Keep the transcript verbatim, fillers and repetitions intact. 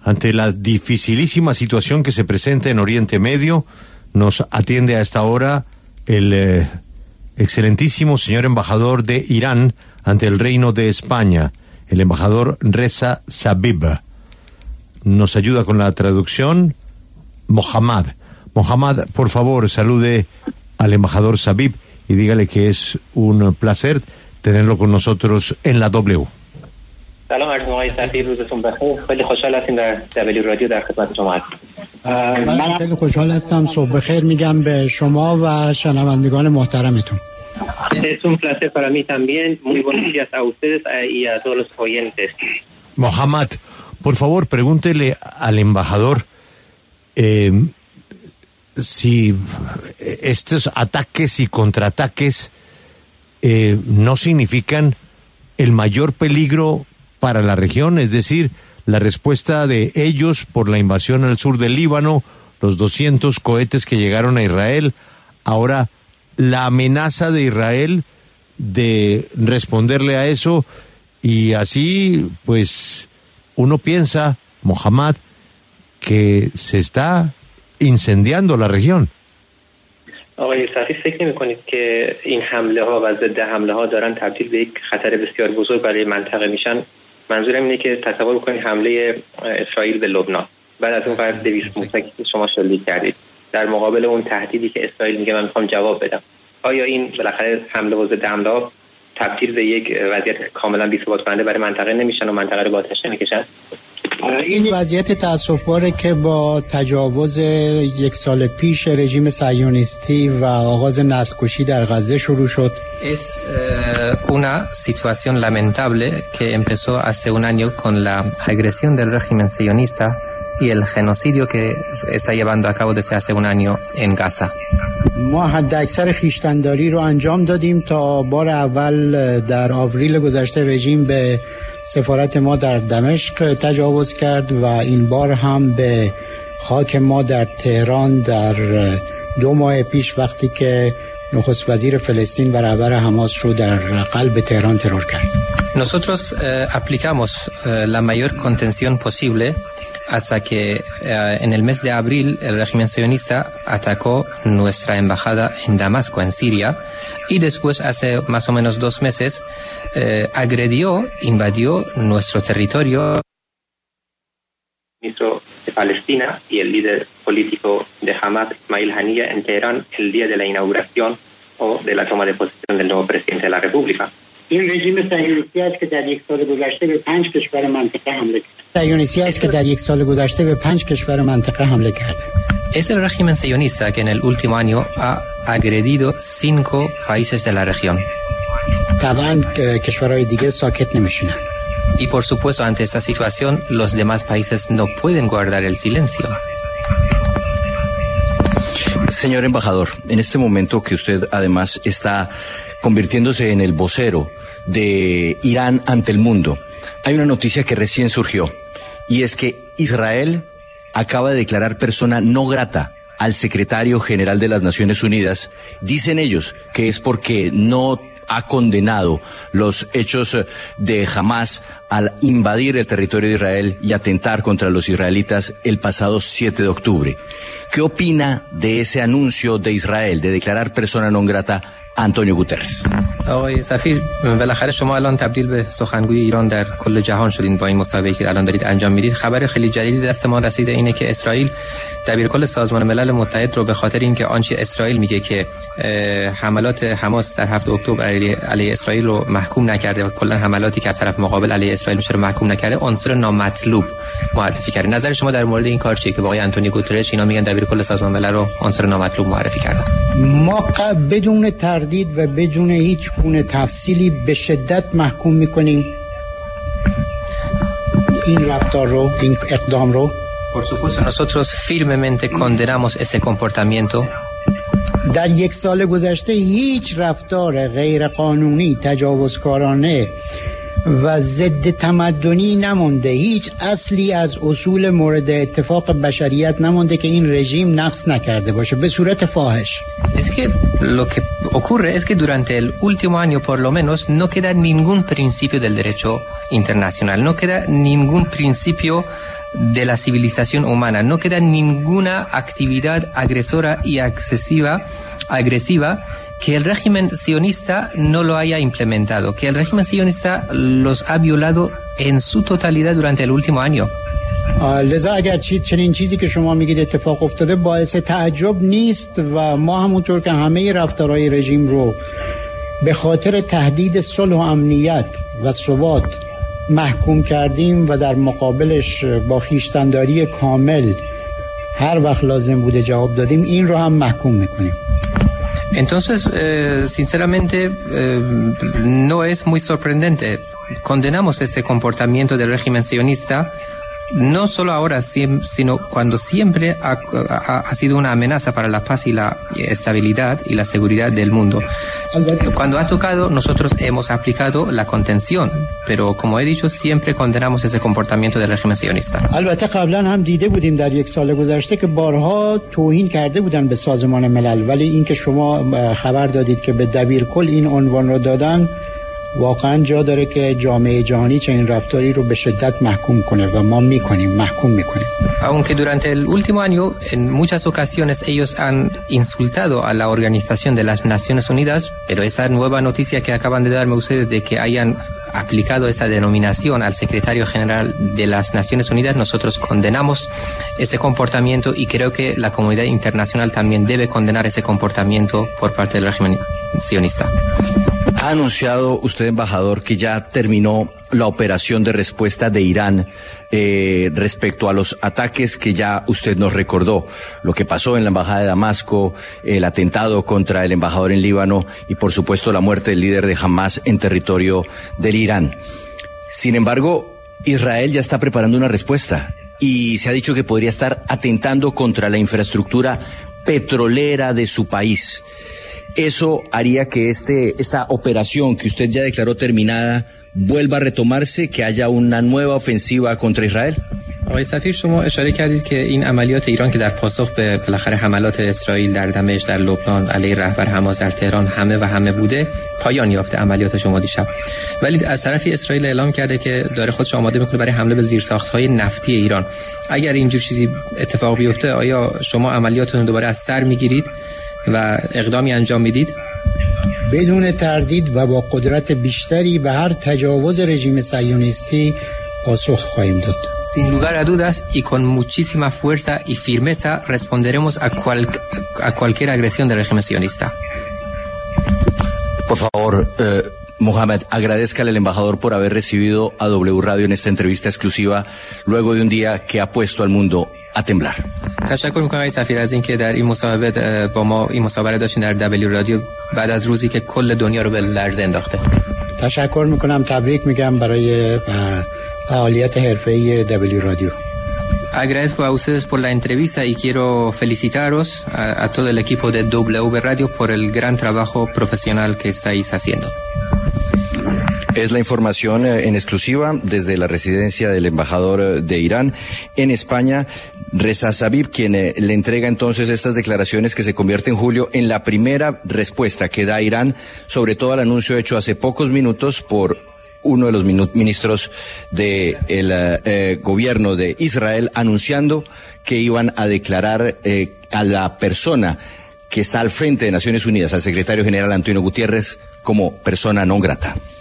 ante la dificilísima situación que se presenta en Oriente Medio. Nos atiende a esta hora el eh, excelentísimo señor embajador de Irán ante el Reino de España, el embajador Reza Zabib. Nos ayuda con la traducción Mohammad. Mohammad, por favor, salude al embajador Zabib y dígale que es un placer tenerlo con nosotros en la W. سلام عرض آقای سفیر، روزتون بخیر. خیلی خوشحال هستیم در دبلیو رادیو در خدمت شما هستیم. من خیلی خوشحال هستم. صبح بخیر میگم به شما و شنوندگان محترمتون. Es un placer para mí también. Muy buenos días a ustedes y a todos los oyentes. Mohammad, por favor, pregúntele al embajador eh, si estos ataques y contraataques eh, no significan el mayor peligro para la región, es decir, la respuesta de ellos por la invasión al sur del Líbano, los doscientos cohetes que llegaron a Israel, ahora la amenaza de Israel de responderle a eso, y así pues uno piensa, Mohammad, que se está incendiando la región. آقای سفیر، فکر نمی‌کنید که این حمله ها و ضد حمله ها دارن تبدیل به یک خطر بسیار بزرگ برای منطقه میشن؟ منظورم اینه که تصور کنید حمله اسرائیل به لبنان بعد از اون قرار دویست موشکی که شما شلیک کردید، در مقابل اون تهدیدی که اسرائیل میگه من میخوام جواب بدم، آیا این بالاخره حمله و ضد حمله ها تبدیل به یک وضعیت کاملا بی‌ثبات کننده برای منطقه نمیشن و منطقه رو به آتش نمیکشن؟ این وضعیت تأسف‌باره که با تجاوز یک سال پیش رژیم صهیونیستی و آغاز نسل‌کشی در غزه شروع شد. Es uh, una situación lamentable que empezó hace un año con la agresión del régimen sionista y el genocidio que está llevando a cabo desde hace un año en Gaza. ما حداکثر خویشتن‌داری رو انجام دادیم. تا بار اول در آوریل گذشته رژیم به سفارت ما در دمشق تجاوز کرد و این بار هم به خاک ما در تهران در دو ماه پیش وقتی که نخست وزیر فلسطین و رهبر حماس رو در قلب تهران ترور کرد. Nosotros eh, aplicamos eh, la mayor contención posible hasta que eh, en el mes de abril el régimen sionista atacó nuestra embajada en Damasco, en Siria, y después hace más o menos dos meses eh, agredió, invadió nuestro territorio. El ministro de Palestina y el líder político de Hamas, Ismail Haniyeh, en Teherán el día de la inauguración o de la toma de posesión del nuevo presidente de la República. این رژیم صهیونیستی است که در یک سال گذشته به پنج کشور منطقه حمله کرد. صهیونیستی است که در یک سال گذشته به پنج کشور منطقه حمله کرده. Es el régimen sionista que en el último año ha agredido cinco países de la región. طبعا کشورهای دیگه ساکت نمیشونن. Y por supuesto, ante esta situación, los demás países no pueden guardar el silencio. Señor embajador, en este momento que usted además está convirtiéndose en el vocero de Irán ante el mundo, hay una noticia que recién surgió, y es que Israel acaba de declarar persona no grata al secretario general de las Naciones Unidas. Dicen ellos que es porque no ha condenado los hechos de Hamas al invadir el territorio de Israel y atentar contra los israelitas el pasado siete de octubre. ¿Qué opina de ese anuncio de Israel de declarar persona non grata آنتونیو گوترس؟ آقای سفیر، بالاخره شما الان تبدیل به سخنگوی ایران در کل جهان شدین با این مصاحبه‌ای که الان دارید انجام میدید. خبر خیلی جدیدی دست ما رسیده اینه که اسرائیل دبیرکل سازمان ملل متحد رو به خاطر اینکه آنچه اسرائیل میگه که حملات حماس در هفتم اکتبر علیه, علیه اسرائیل رو محکوم نکرده و کلا حملاتی که از طرف مقابل علیه اسرائیل میشه رو محکوم نکرده، عنصر نامطلوب معرفی کرده. نظر شما در مورد این کار چیه که آقای آنتونیو گوترس اینا میگن دبیرکل سازمان ملل رو عنصر نامطلوب معرفی کردن؟ ما بدون تردید و بدون هیچ گونه تفصیلی به شدت محکوم میکنیم این رفتار رو، این اقدام رو. Por supuesto, nosotros firmemente condenamos ese comportamiento. در یک سال گذشته هیچ رفتار غیر قانونی، تجاوزکارانه و ضد تمدنی نمونده، هیچ اصلی از اصول مورد اتفاق بشریت نمونده که این رژیم نقض نکرده باشه به صورت فاحش. Es que lo que ocurre es que durante el último año por lo menos no queda ningún principio del derecho internacional, no queda ningún principio de la civilización humana. No queda ninguna actividad agresora y excesiva, agresiva que el régimen sionista no lo haya implementado, que el régimen sionista los ha violado en su totalidad durante el último año. لذا اگر چی چنین چیزی که شما میگید اتفاق افتاده باعث تعجب نیست و ما همونطور که همه رفتارهای رژیم رو به خاطر تهدید صلح و امنیت و ثبات محکوم کردیم و در مقابلش با خویشتن‌داری کامل هر وقت لازم بوده جواب دادیم، این رو هم محکوم میکنیم. Entonces, eh, sinceramente, eh, no es muy sorprendente. Condenamos ese comportamiento del régimen sionista, no solo ahora, sino cuando siempre ha, ha, ha sido una amenaza para la paz y la estabilidad y la seguridad del mundo. Cuando ha tocado, nosotros hemos aplicado la contención, pero como he dicho, siempre condenamos ese comportamiento del régimen sionista. البته قبلا هم دیده بودیم در یک سال گذشته که بارها توهین کرده بودن به سازمان ملل، ولی اینکه شما خبر دادید که به دبیرکل این عنوان رو دادن واقعا جا داره که جامعه جهانی چنین رفتاری رو به شدت محکوم کنه و ما میکنیم، محکوم میکنیم. Aunque durante el último año en muchas ocasiones ellos han insultado a la Organización de las Naciones Unidas, pero esa nueva noticia que acaban de darme ustedes de que hayan aplicado esa denominación al secretario general de las Naciones Unidas, nosotros condenamos ese comportamiento y creo que la comunidad internacional también debe condenar ese comportamiento por parte del régimen sionista. Ha anunciado usted, embajador, que ya terminó la operación de respuesta de Irán eh, respecto a los ataques que ya usted nos recordó, lo que pasó en la embajada de Damasco, el atentado contra el embajador en Líbano y, por supuesto, la muerte del líder de Hamas en territorio del Irán. Sin embargo, Israel ya está preparando una respuesta y se ha dicho que podría estar atentando contra la infraestructura petrolera de su país. ¿Eso haría que este esta operación que usted ya declaró terminada vuelva a retomarse, que haya una nueva ofensiva contra Israel? آقای سفیر، شما اشاره کردید که این عملیات ایران که در پاسخ به بالاخره حملات اسرائیل در دمشق، در لبنان، علیه رهبر حماس در تهران همه و همه بوده، پایان یافته عملیات شما دیشب. ولی از طرفی اسرائیل اعلام کرده که داره خودش آماده میکنه برای حمله به زیرساخت‌های نفتی ایران. اگر اینجور چیزی اتفاق بیفته، آیا شما عملیاتتون رو دوباره از سر میگیرید و اقدامی انجام میدید؟ بدون تردید و با قدرت بیشتری به هر تجاوز رژیم صهیونیستی پاسخ خواهیم داد. Sin lugar a dudas y con muchísima fuerza y firmeza responderemos a, cual, a cualquier agresión del régimen sionista. Por favor, eh, Mohamed, agradezcale al embajador por haber recibido a W Radio en esta entrevista exclusiva luego de un día que ha puesto al mundo a temblar. تشکر میکنم آقای سفیر از اینکه در این مصاحبه با ما این مصاحبه داشتین در دبلیو رادیو بعد از روزی که کل دنیا رو به لرزه انداخته. تشکر میکنم، تبریک میگم برای فعالیت حرفه‌ای دبلیو رادیو. Agradezco a ustedes por la entrevista y quiero felicitaros a, a todo el equipo de W Radio por el gran trabajo profesional que estáis haciendo. Es la información en exclusiva desde la residencia del embajador de Irán en España, Reza Zabib, quien le entrega entonces estas declaraciones que se convierte en julio en la primera respuesta que da Irán, sobre todo al anuncio hecho hace pocos minutos por uno de los ministros del eh, gobierno de Israel, anunciando que iban a declarar eh, a la persona que está al frente de Naciones Unidas, al secretario general Antonio Guterres, como persona non grata.